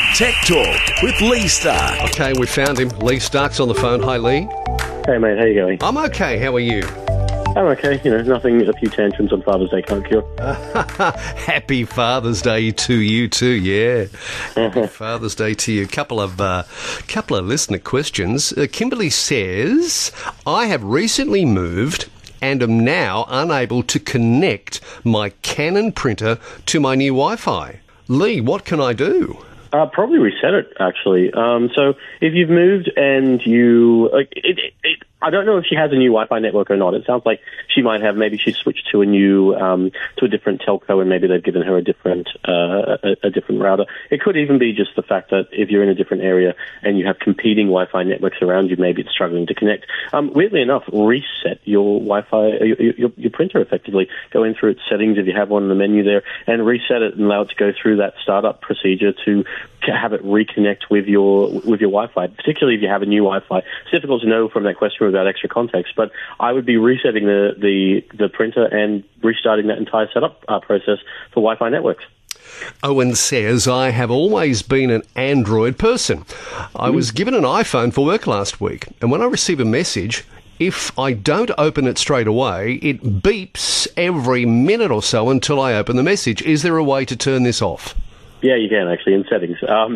Tech Talk with Lee Stark. Okay, we found him. Lee Stark's on the phone. Hi, Lee. Hey, mate, how you going? I'm okay. How are you? I'm okay. Nothing, a few tantrums on Father's Day can't cure. Happy Father's Day to you too, yeah. Happy Father's Day to you. Couple of listener questions. Kimberly says, I have recently moved and am now unable to connect my Canon printer to my new Wi-Fi. Lee, what can I do? Probably reset it, actually. So if you've moved and you... I don't know if she has a new Wi-Fi network or not. It sounds like she might have. Maybe she's switched to a different telco, and maybe they've given her a different router. It could even be just the fact that if you're in a different area and you have competing Wi-Fi networks around you, maybe it's struggling to connect. Weirdly enough, reset your Wi-Fi, your printer effectively. Go in through its settings if you have one in the menu there, and reset it and allow it to go through that startup procedure to have it reconnect with your Wi-Fi, particularly if you have a new Wi-Fi. It's difficult to know from that question without extra context, but I would be resetting the printer and restarting that entire setup process for Wi-Fi networks. Owen says, I have always been an Android person. I was given an iPhone for work last week, and when I receive a message, if I don't open it straight away, it beeps every minute or so until I open the message. Is there a way to turn this off? Yeah, you can actually in settings.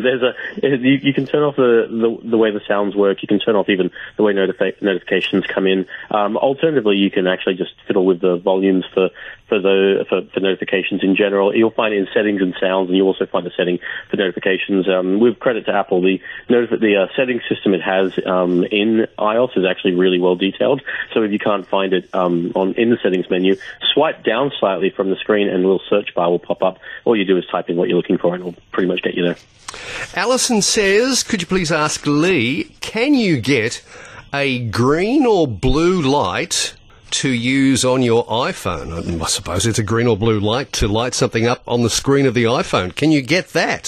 You can turn off the way the sounds work. You can turn off even the way notifications come in. Alternatively, you can actually just fiddle with the volumes for notifications in general. You'll find it in settings and sounds, and you'll also find a setting for notifications. With credit to Apple, the settings system it has in iOS is actually really well detailed. So if you can't find it in the settings menu, swipe down slightly from the screen, and a little search bar will pop up. All you do is type in what you're looking for, and it'll pretty much get you there. Alison says, could you please ask Lee, can you get a green or blue light to use on your iPhone? I suppose it's a green or blue light to light something up on the screen of the iPhone. Can you get that?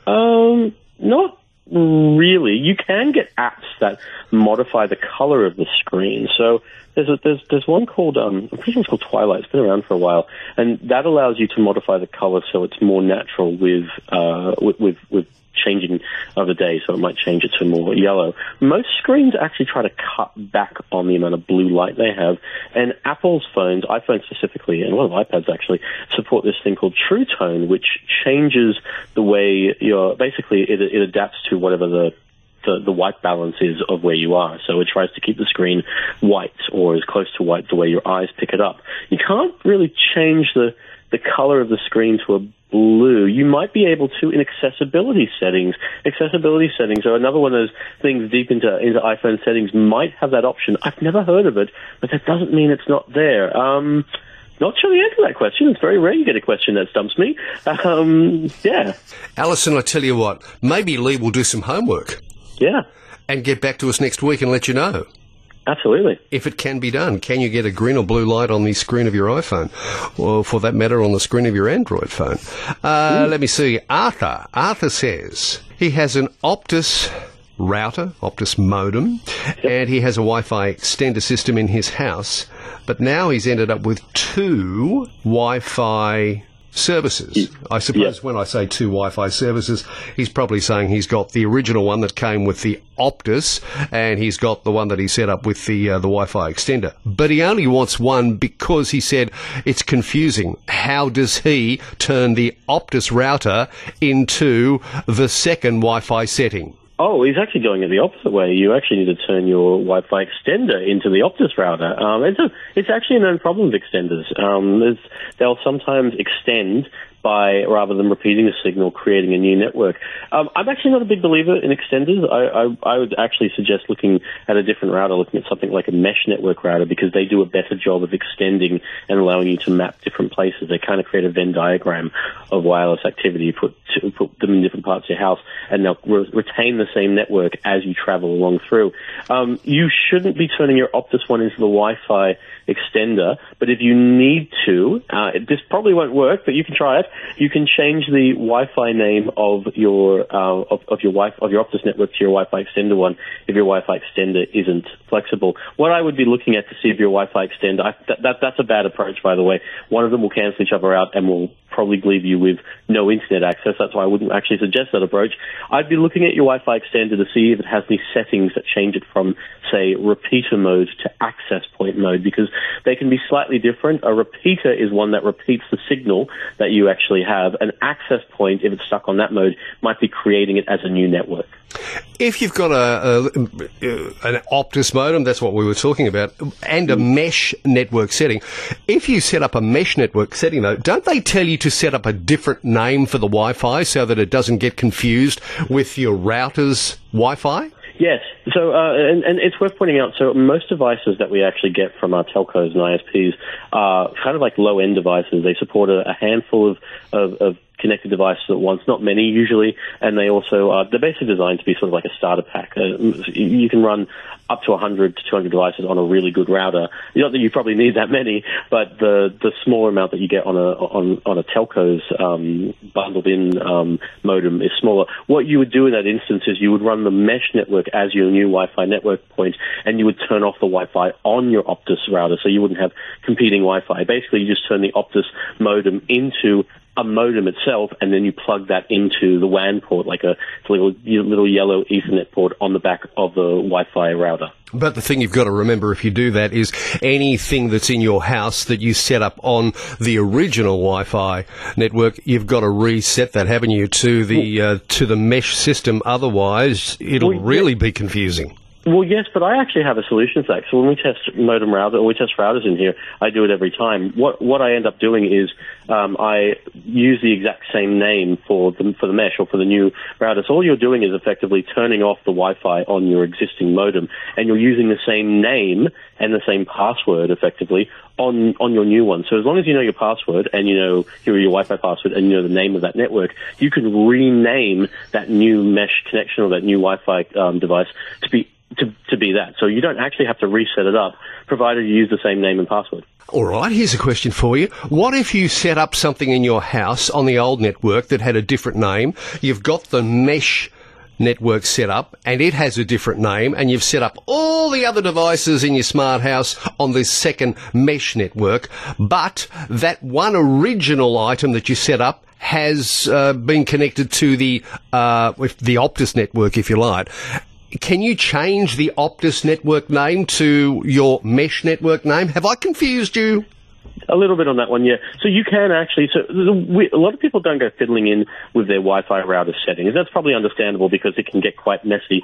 Not really. You can get apps that modify the color of the screen. So there's one called I'm pretty sure it's called Twilight. It's been around for a while, and that allows you to modify the color so it's more natural with changing of the day, so it might change it to more yellow. Most screens actually try to cut back on the amount of blue light they have, and Apple's phones, iPhone specifically, and a lot of iPads actually, support this thing called True Tone, which changes the way it adapts to whatever the white balance is of where you are. So it tries to keep the screen white or as close to white the way your eyes pick it up. You can't really change the color of the screen to a blue. You might be able to in accessibility settings. Accessibility settings are another one of those things deep into iPhone settings might have that option. I've never heard of it, but that doesn't mean it's not there. Not sure the answer to that question. It's very rare you get a question that stumps me. Yeah. Alison, I tell you what, maybe Lee will do some homework. Yeah. And get back to us next week and let you know. Absolutely. If it can be done, can you get a green or blue light on the screen of your iPhone? Or, for that matter, on the screen of your Android phone? Let me see. Arthur says he has an Optus router, Optus modem, and he has a Wi-Fi extender system in his house, but now he's ended up with two Wi-Fi services. I suppose when I say two Wi-Fi services, he's probably saying he's got the original one that came with the Optus, and he's got the one that he set up with the Wi-Fi extender. But he only wants one because he said it's confusing. How does he turn the Optus router into the second Wi-Fi setting? Oh, he's actually going it the opposite way. You actually need to turn your Wi-Fi extender into the Optus router. It's actually a known problem with extenders. They'll sometimes extend by, rather than repeating a signal, creating a new network. I'm actually not a big believer in extenders. I would actually suggest looking at a different router, looking at something like a mesh network router, because they do a better job of extending and allowing you to map different places. They kind of create a Venn diagram of wireless activity. You put them in different parts of your house, and they'll retain the same network as you travel along through. You shouldn't be turning your Optus one into the Wi-Fi extender, but if you need to, this probably won't work, but you can try it. You can change the Wi-Fi name of your Optus network to your Wi-Fi extender one if your Wi-Fi extender isn't flexible. What I would be looking at to see if your Wi-Fi extender, that's a bad approach, by the way. One of them will cancel each other out and will probably leave you with no internet access. That's why I wouldn't actually suggest that approach. I'd be looking at your Wi-Fi extender to see if it has any settings that change it from, say, repeater mode to access point mode, because they can be slightly different. A repeater is one that repeats the signal that you actually have. An access point, if it's stuck on that mode, might be creating it as a new network. If you've got an Optus modem, that's what we were talking about, and a mesh network setting, if you set up a mesh network setting, though, don't they tell you to set up a different name for the Wi-Fi so that it doesn't get confused with your router's Wi-Fi? Yes. So, and it's worth pointing out, so most devices that we actually get from our telcos and ISPs are kind of like low-end devices. They support a handful of connected devices at once, not many usually, and they also they're basically designed to be sort of like a starter pack. You can run up to 100 to 200 devices on a really good router. Not that you probably need that many, but the smaller amount that you get on a telco's bundled in modem is smaller. What you would do in that instance is you would run the mesh network as your new Wi-Fi network point, and you would turn off the Wi-Fi on your Optus router, so you wouldn't have competing Wi-Fi. Basically, you just turn the Optus modem into a modem itself, and then you plug that into the WAN port, like a little yellow Ethernet port on the back of the Wi-Fi router. But the thing you've got to remember if you do that is anything that's in your house that you set up on the original Wi-Fi network, you've got to reset that, haven't you, to the mesh system? Otherwise, it'll really be confusing. Well, yes, but I actually have a solution for that. So when we test modem router, or we test routers in here, I do it every time. What I end up doing is I use the exact same name for the mesh or for the new router. So all you're doing is effectively turning off the Wi-Fi on your existing modem, and you're using the same name and the same password effectively on your new one. So as long as you know your password and you know your Wi-Fi password and you know the name of that network, you can rename that new mesh connection or that new Wi-Fi device to be that. So you don't actually have to reset it up, provided you use the same name and password. All right, here's a question for you. What if you set up something in your house on the old network that had a different name? You've got the mesh network set up, and it has a different name, and you've set up all the other devices in your smart house on this second mesh network, but that one original item that you set up has been connected to the Optus network, if you like. Can you change the Optus network name to your mesh network name? Have I confused you? A little bit on that one, yeah. So you can actually, a lot of people don't go fiddling in with their Wi-Fi router settings. That's probably understandable because it can get quite messy.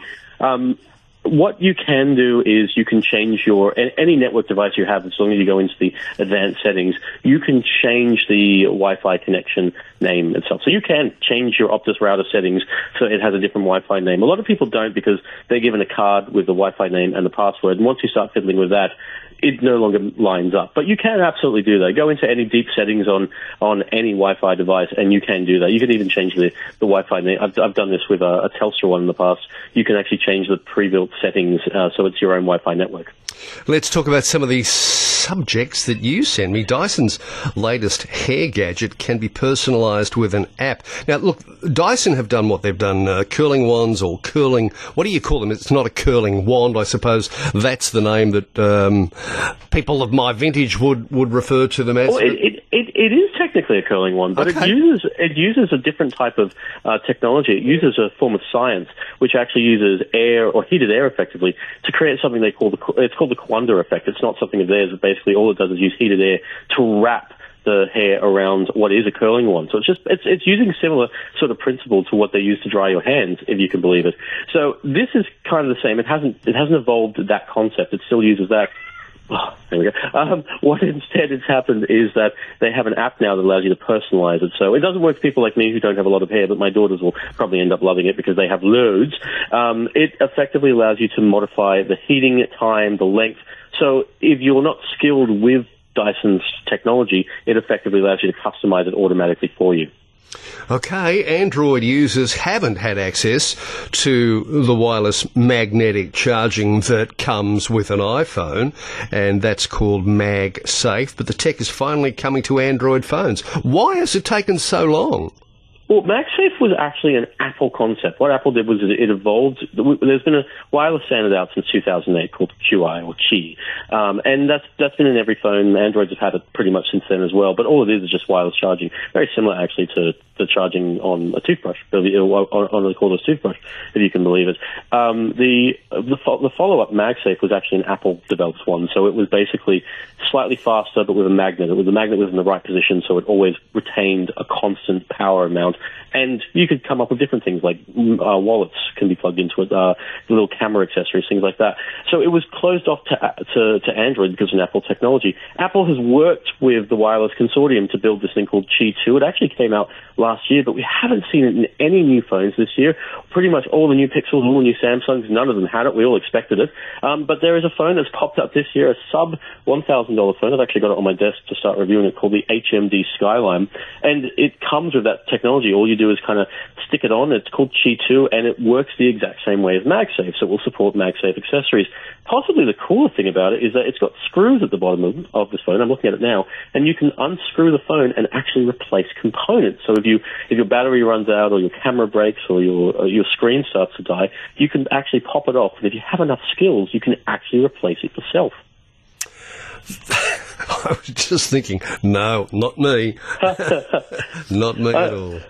What you can do is you can change any network device you have, as long as you go into the advanced settings, you can change the Wi-Fi connection name itself. So you can change your Optus router settings so it has a different Wi-Fi name. A lot of people don't because they're given a card with the Wi-Fi name and the password, and once you start fiddling with that, it no longer lines up. But you can absolutely do that. Go into any deep settings on any Wi-Fi device, and you can do that. You can even change the Wi-Fi name. I've done this with a Telstra one in the past. You can actually change the pre-built settings so it's your own Wi-Fi network. Let's talk about some of these subjects that you send me. Dyson's latest hair gadget can be personalised with an app. Now, look, Dyson have done what they've done, curling wands or curling... What do you call them? It's not a curling wand, I suppose. That's the name that people of my vintage would refer to them as. Well, it is technically a curling wand, but okay. it uses a different type of technology. It uses a form of science, which actually uses air or heated air, effectively, to create something they call it's called the Quander effect. It's not something of theirs. Basically, all it does is use heated air to wrap the hair around what is a curling wand. So it's using similar sort of principle to what they use to dry your hands, if you can believe it. So this is kind of the same. It hasn't evolved that concept. It still uses that. Oh, there we go. What instead has happened is that they have an app now that allows you to personalize it. So it doesn't work for people like me who don't have a lot of hair, but my daughters will probably end up loving it because they have loads. It effectively allows you to modify the heating time, the length. So if you're not skilled with Dyson's technology, it effectively allows you to customize it automatically for you. Okay, Android users haven't had access to the wireless magnetic charging that comes with an iPhone, and that's called MagSafe, but the tech is finally coming to Android phones. Why has it taken so long? Well, MagSafe was actually an Apple concept. What Apple did was it evolved. There's been a wireless standard out since 2008 called QI or Qi, and that's been in every phone. Androids have had it pretty much since then as well. But all it is just wireless charging, very similar actually to the charging on a toothbrush, on a cordless toothbrush, if you can believe it. The follow-up MagSafe was actually an Apple-developed one, so it was basically slightly faster, but with a magnet. The magnet was in the right position, so it always retained a constant power amount. And you could come up with different things like wallets can be plugged into it, little camera accessories, things like that. So it was closed off to Android because of Apple technology. Apple has worked with the Wireless Consortium to build this thing called Qi 2. It actually came out last year, but we haven't seen it in any new phones this year. Pretty much all the new Pixels, all the new Samsungs, none of them had it. We all expected it. But there is a phone that's popped up this year, a sub $1,000 phone. I've actually got it on my desk to start reviewing it, called the HMD Skyline. And it comes with that technology. All you do is kind of stick it on. It's called Qi 2, and it works the exact same way as MagSafe, so it will support MagSafe accessories. Possibly the cooler thing about it is that it's got screws at the bottom of this phone. I'm looking at it now, and you can unscrew the phone and actually replace components. So if your battery runs out, or your camera breaks, or your screen starts to die, you can actually pop it off. And if you have enough skills, you can actually replace it yourself. I was just thinking, no, not me. Not me at all.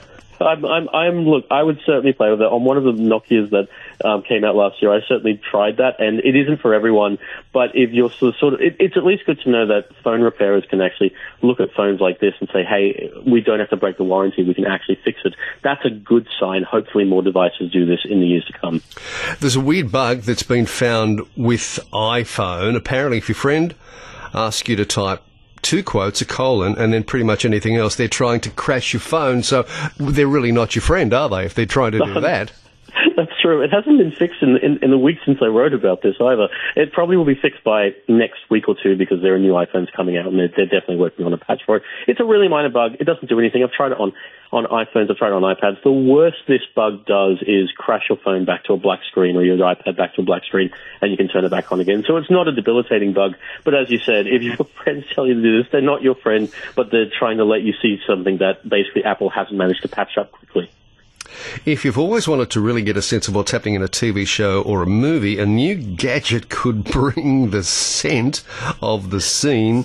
Look, I would certainly play with it. On one of the Nokias that came out last year, I certainly tried that, and it isn't for everyone, but if you're it's at least good to know that phone repairers can actually look at phones like this and say, hey, we don't have to break the warranty, we can actually fix it. That's a good sign. Hopefully more devices do this in the years to come. There's a weird bug that's been found with iPhone. Apparently, if your friend asks you to type 2 quotes, a colon, and then pretty much anything else, they're trying to crash your phone, so they're really not your friend, are they, if they're trying to do that? That's true. It hasn't been fixed in the week since I wrote about this either. It probably will be fixed by next week or two because there are new iPhones coming out, and they're definitely working on a patch for it. It's a really minor bug. It doesn't do anything. I've tried it on iPhones. I've tried it on iPads. The worst this bug does is crash your phone back to a black screen, or your iPad back to a black screen, and you can turn it back on again. So it's not a debilitating bug. But as you said, if your friends tell you to do this, they're not your friend, but they're trying to let you see something that basically Apple hasn't managed to patch up quickly. If you've always wanted to really get a sense of what's happening in a TV show or a movie, a new gadget could bring the scent of the scene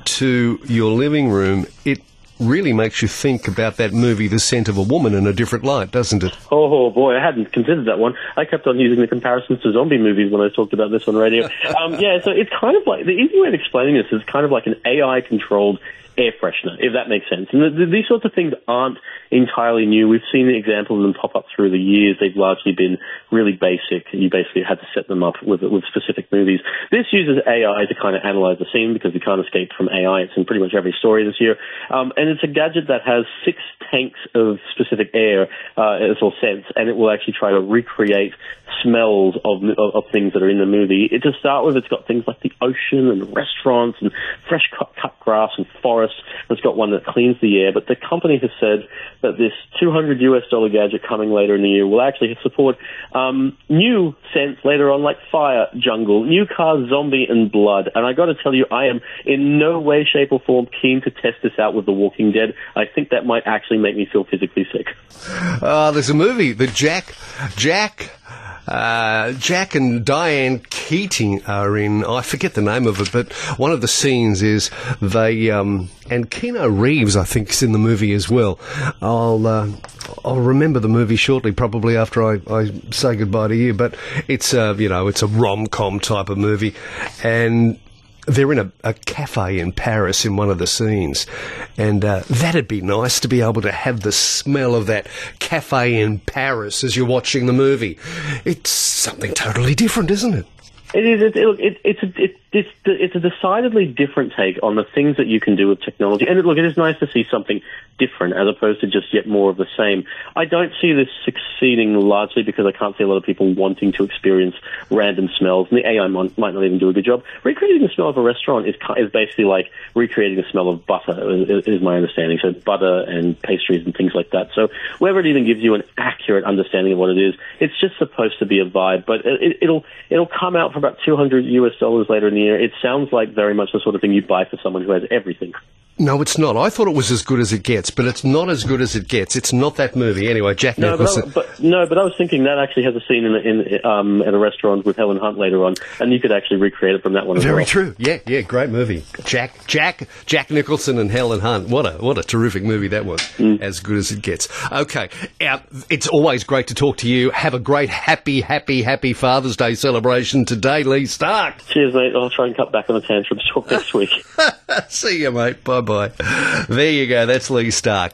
to your living room. It really makes you think about that movie, The Scent of a Woman, in a different light, doesn't it? Oh, boy, I hadn't considered that one. I kept on using the comparisons to zombie movies when I talked about this on radio. So it's kind of like, the easy way of explaining this is kind of like an AI-controlled air freshener, if that makes sense. And these sorts of things aren't entirely new. We've seen examples of them pop up through the years. They've largely been really basic. You basically had to set them up with specific movies. This uses AI to kind of analyze the scene because we can't escape from AI. It's in pretty much every story this year. And it's a gadget that has 6 tanks of specific air, or scents, and it will actually try to recreate smells of things that are in the movie. To start with, it's got things like the ocean and restaurants and fresh cut grass and forests. It's got one that cleans the air, but the company has said that this $200 gadget coming later in the year will actually support new scents later on, like fire, jungle, new cars, zombie, and blood. And I got to tell you, I am in no way, shape, or form keen to test this out with The Walking Dead. I think that might actually make me feel physically sick. There's a movie that Jack and Diane Keating are in. I forget the name of it, but one of the scenes is they and Keanu Reeves, I think, is in the movie as well. I'll remember the movie shortly, probably after I say goodbye to you. But it's it's a rom-com type of movie, and they're in a cafe in Paris in one of the scenes, and that'd be nice to be able to have the smell of that cafe in Paris as you're watching the movie. It's something totally different, isn't it? It is. It's a decidedly different take on the things that you can do with technology. And look, it is nice to see something different as opposed to just yet more of the same. I don't see this succeeding largely because I can't see a lot of people wanting to experience random smells, and the AI might not even do a good job. Recreating the smell of a restaurant is basically like recreating the smell of butter, is my understanding. So butter and pastries and things like that. So whether it even gives you an accurate understanding of what it is, it's just supposed to be a vibe. But it'll come out for about $200 later in the year. It sounds like very much the sort of thing you'd buy for someone who has everything. No, it's not. I thought it was as good as it gets, but it's not as good as it gets. It's not that movie. Anyway, Jack Nicholson. But I was thinking that actually has a scene at a restaurant with Helen Hunt later on, and you could actually recreate it from that one as well. Very true. Yeah, great movie. Jack Nicholson and Helen Hunt. What a terrific movie that was. As good as it gets. Okay, it's always great to talk to you. Have a great, happy Father's Day celebration today, Lee Stark. Cheers, mate. I'll try and cut back on the tantrums. Talk next week. See you, mate. Bye-bye. There you go. That's Lee Stark.